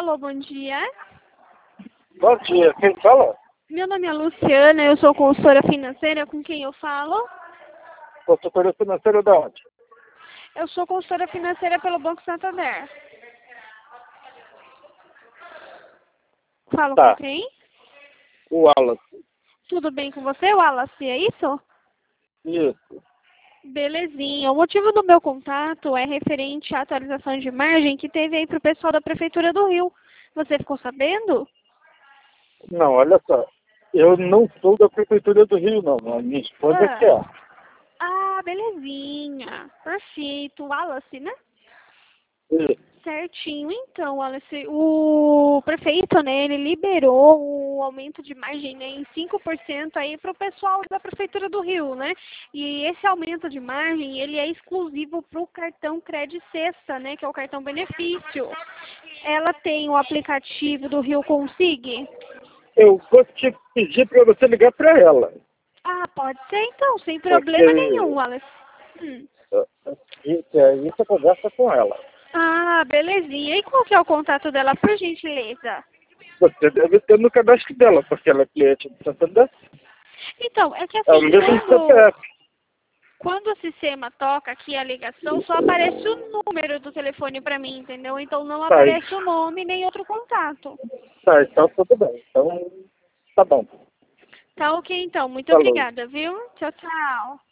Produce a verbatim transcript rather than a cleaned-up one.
Alô, bom dia. Bom dia, quem fala? Meu nome é Luciana, eu sou consultora financeira, com quem eu falo? Consultoria financeira da onde? Eu sou consultora financeira pelo Banco Santander. Falo Tá, com quem? o Wallace. Tudo bem com você, Wallace, é isso? Isso. Belezinha. O motivo do meu contato é referente à atualização de margem que teve aí para o pessoal da Prefeitura do Rio. Você ficou sabendo? Não, olha só. Eu não sou da Prefeitura do Rio, não. A minha esposa Ah, que é. ah, belezinha. Perfeito. Wallace, né? Isso. Certinho. Então, Wallace, o prefeito, né, ele liberou o aumento de margem, né, em cinco por cento aí para o pessoal da Prefeitura do Rio, né? E esse aumento de margem, ele é exclusivo para o cartão Cred Sexta, né, que é o cartão benefício. Ela tem o aplicativo do Rio Consig? Eu vou te pedir para você ligar para ela. Ah, pode ser então, sem problema nenhum, Porque Wallace. Hum. uh, isso, aí você conversa com ela. Ah, belezinha. E qual que é o contato dela, por gentileza? Você deve ter no cadastro dela, porque ela é cliente do Santander. Então, é que É o assim, mesmo quando, C P F. quando o sistema toca aqui a ligação, só aparece o número do telefone para mim, entendeu? Então não Tá, aparece o nome nem outro contato. tá, então tudo bem. Então, tá bom. Tá ok então, muito Falou. obrigada, viu? Tchau, tchau.